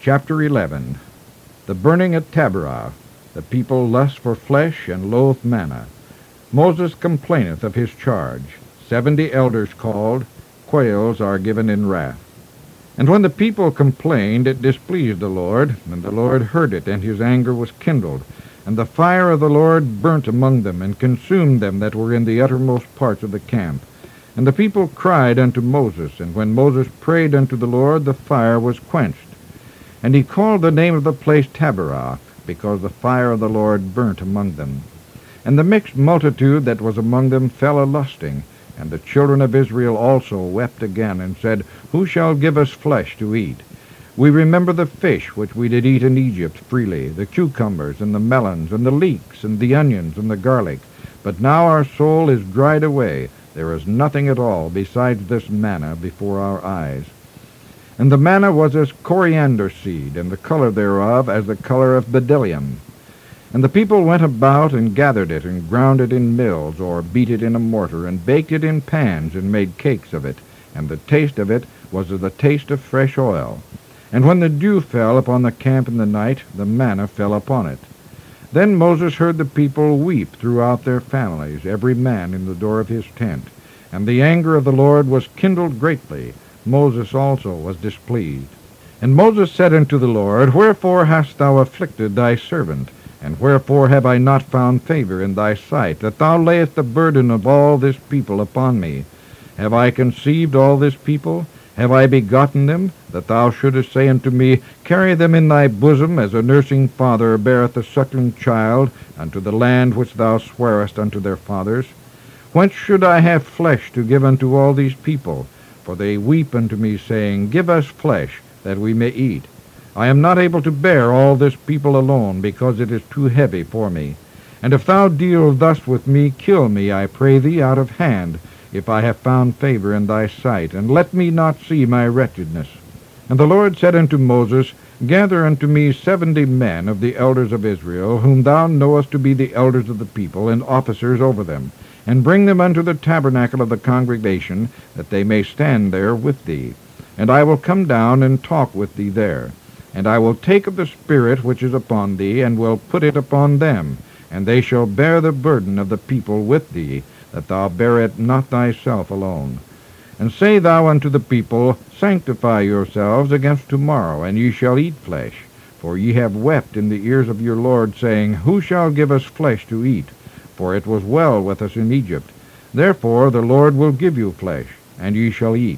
Chapter 11. The burning at Taberah. The people lust for flesh and loath manna. Moses complaineth of his charge. 70 elders called. Quails are given in wrath. And when the people complained, it displeased the Lord, and the Lord heard it, and his anger was kindled. And the fire of the Lord burnt among them, and consumed them that were in the uttermost parts of the camp. And the people cried unto Moses, and when Moses prayed unto the Lord, the fire was quenched. And he called the name of the place Taberah, because the fire of the Lord burnt among them. And the mixed multitude that was among them fell a-lusting, and the children of Israel also wept again, and said, Who shall give us flesh to eat? We remember the fish which we did eat in Egypt freely, the cucumbers, and the melons, and the leeks, and the onions, and the garlic. But now our soul is dried away. There is nothing at all besides this manna before our eyes. And the manna was as coriander seed, and the color thereof as the color of bdellium. And the people went about and gathered it, and ground it in mills, or beat it in a mortar, and baked it in pans, and made cakes of it. And the taste of it was as the taste of fresh oil. And when the dew fell upon the camp in the night, the manna fell upon it. Then Moses heard the people weep throughout their families, every man in the door of his tent. And the anger of the Lord was kindled greatly. Moses also was displeased. And Moses said unto the Lord, Wherefore hast thou afflicted thy servant? And wherefore have I not found favor in thy sight, that thou layest the burden of all this people upon me? Have I conceived all this people? Have I begotten them, that thou shouldest say unto me, Carry them in thy bosom, as a nursing father beareth a suckling child, unto the land which thou swarest unto their fathers? Whence should I have flesh to give unto all these people? For they weep unto me, saying, Give us flesh, that we may eat. I am not able to bear all this people alone, because it is too heavy for me. And if thou deal thus with me, kill me, I pray thee, out of hand, if I have found favor in thy sight, and let me not see my wretchedness. And the Lord said unto Moses, Gather unto me 70 men of the elders of Israel, whom thou knowest to be the elders of the people, and officers over them, and bring them unto the tabernacle of the congregation, that they may stand there with thee. And I will come down and talk with thee there. And I will take of the Spirit which is upon thee, and will put it upon them, and they shall bear the burden of the people with thee, that thou bear it not thyself alone. And say thou unto the people, Sanctify yourselves against tomorrow, and ye shall eat flesh. For ye have wept in the ears of your Lord, saying, Who shall give us flesh to eat? For it was well with us in Egypt. Therefore the Lord will give you flesh, and ye shall eat.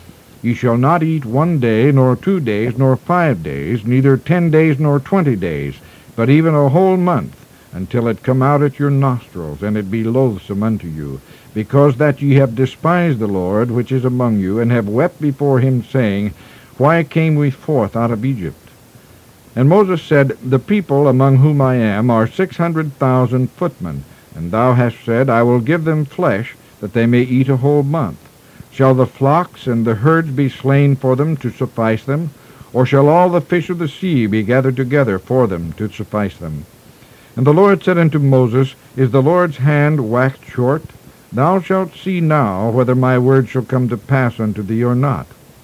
Ye shall not eat 1 day, nor 2 days, nor 5 days, neither 10 days, nor 20 days, but even a whole month, until it come out at your nostrils, and it be loathsome unto you, because that ye have despised the Lord which is among you, and have wept before him, saying, Why came we forth out of Egypt? And Moses said, The people among whom I am are 600,000 footmen, and thou hast said, I will give them flesh, that they may eat a whole month. Shall the flocks and the herds be slain for them to suffice them? Or shall all the fish of the sea be gathered together for them to suffice them? And the Lord said unto Moses, Is the Lord's hand waxed short? Thou shalt see now whether my word shall come to pass unto thee or not.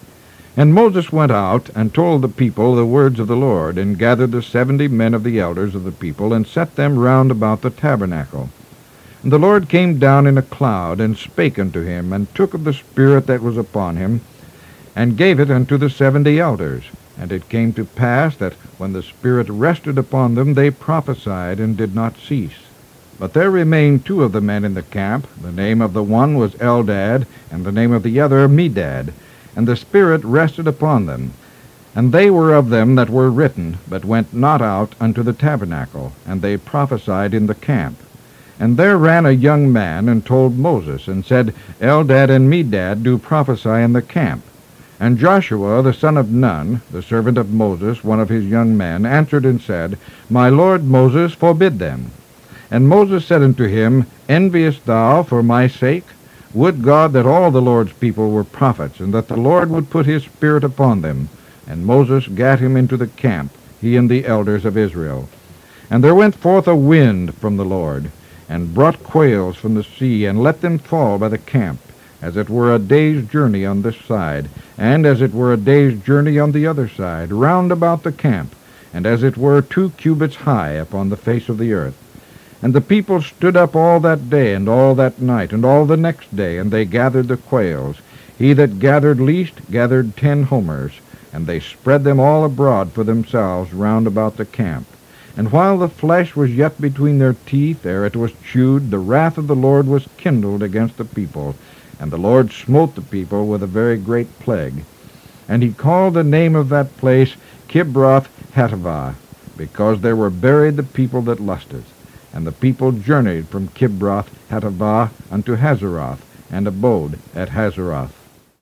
And Moses went out, and told the people the words of the Lord, and gathered the 70 men of the elders of the people, and set them round about the tabernacle. And the Lord came down in a cloud, and spake unto him, and took of the Spirit that was upon him, and gave it unto the 70 elders. And it came to pass that when the Spirit rested upon them, they prophesied, and did not cease. But there remained 2 of the men in the camp. The name of the one was Eldad, and the name of the other Medad. And the Spirit rested upon them. And they were of them that were written, but went not out unto the tabernacle, and they prophesied in the camp. And there ran a young man, and told Moses, and said, Eldad and Medad do prophesy in the camp. And Joshua the son of Nun, the servant of Moses, one of his young men, answered and said, My lord Moses, forbid them. And Moses said unto him, Enviest thou for my sake? Would God that all the Lord's people were prophets, and that the Lord would put his Spirit upon them. And Moses gat him into the camp, he and the elders of Israel. And there went forth a wind from the Lord, and brought quails from the sea, and let them fall by the camp. as it were a day's journey on this side, and as it were a day's journey on the other side, round about the camp, and as it were 2 cubits high upon the face of the earth. And the people stood up all that day, and all that night, and all the next day, and they gathered the quails. He that gathered least gathered 10 homers, and they spread them all abroad for themselves round about the camp. And while the flesh was yet between their teeth, ere it was chewed, the wrath of the Lord was kindled against the people, and the Lord smote the people with a very great plague. And he called the name of that place Kibroth Hattaavah, because there were buried the people that lusted. And the people journeyed from Kibroth Hattaavah unto Hazeroth, and abode at Hazeroth.